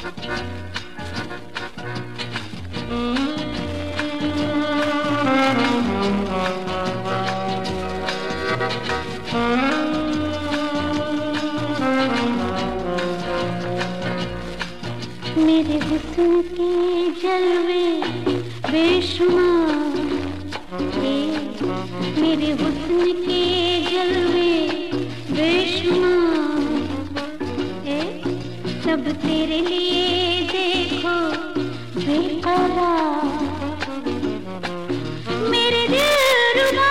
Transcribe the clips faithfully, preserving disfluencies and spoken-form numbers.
मेरे हुस्न के जलवे बेशुमार, मेरे हुस्न के जलवे बेशुमार, सब तेरे लिए देखो बेकरार। मेरे दिलरुबा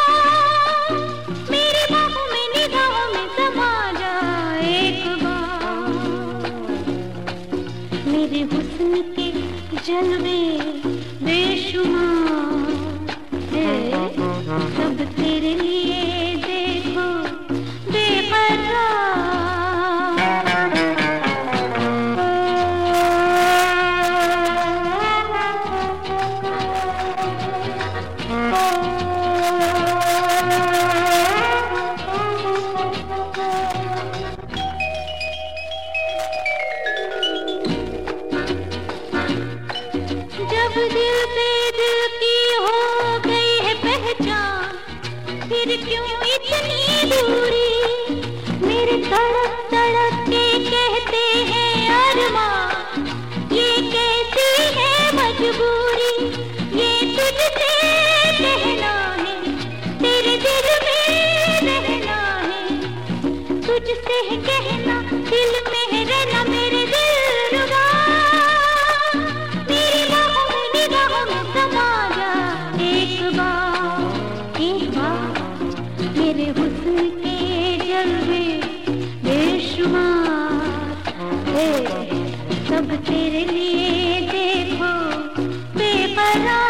मेरी बाहों में निगाहों में समा जा एक बार। मेरे हुस्न के जलवे बेशुमार है, सब तेरे लिए देखो बेकरार। जब दिल पे दिल की हो गई है पहचान, फिर क्यों इतनी दूरी। मेरे तड़प तड़प के कहते हैं अरमान, ये कैसी है मजबूरी। ये तुझसे कहना है, तेरे दिल में रहना है, तुझसे कहना दिल में रहना। मेरे दिलरुबा मेरे हुस्न के जलवे बेशुमार है, सब तेरे लिए देखो बेकरार।